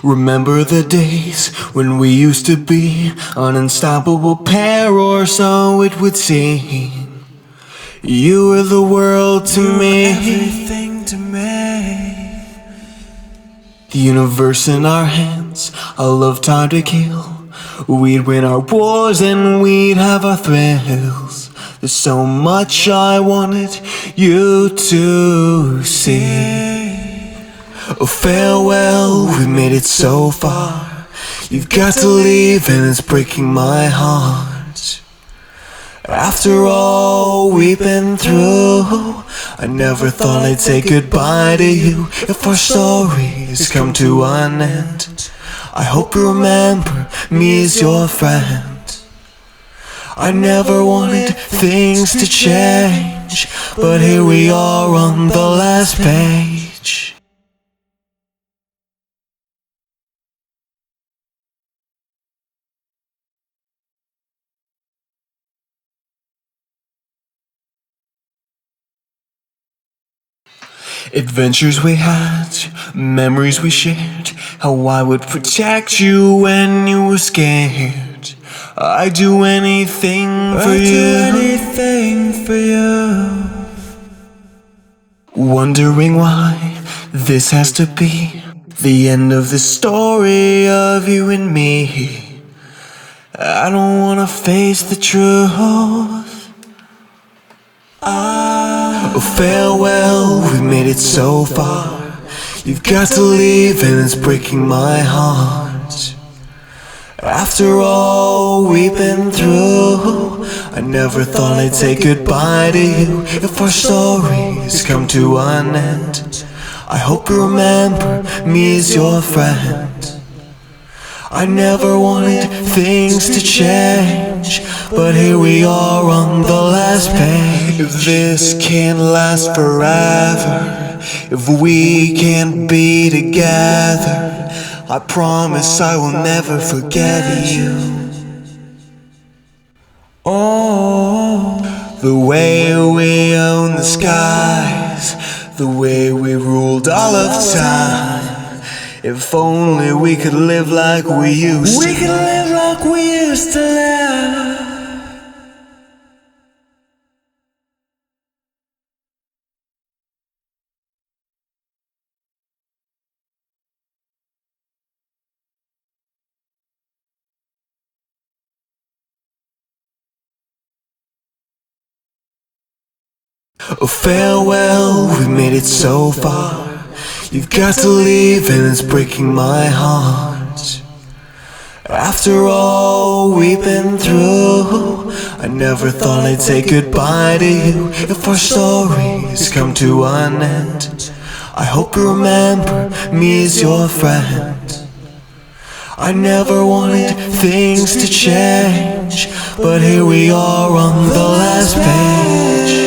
Remember the days when we used to be an unstoppable pair, or so it would seem. You were the world to me, everything to me. the universe in our hands, a love time to kill. We'd win our wars and we'd have our thrills. There's so much I wanted you to see. Oh, farewell, we made it so far. You've got to leave and it's breaking my heart. After all we've been through, I never thought I'd say goodbye to you. If our stories come to an end, I hope you remember me as your friend. I never wanted things to change, but here we are on the last page. Adventures we had, memories we shared, how I would protect you when you were scared. I'd do anything for you. Wondering why this has to be the end of the story of you and me. I don't wanna face the truth. Oh, farewell, we made it so far. You've got to leave and it's breaking my heart. After all we've been through, I never thought I'd say goodbye to you. If our stories come to an end, I hope you remember me as your friend. I never wanted things to change, but here we are on the last page. If this can't last forever, if we can't be together, I promise I will never forget you. Oh, the way we own the skies, the way we ruled all of time. If only we could live like we used to. We could live like we used to live. Oh, farewell, we made it so far. You've got to leave and it's breaking my heart. After all we've been through, I never thought I'd say goodbye to you. If our stories come to an end, I hope you remember me as your friend. I never wanted things to change, but here we are on the last page.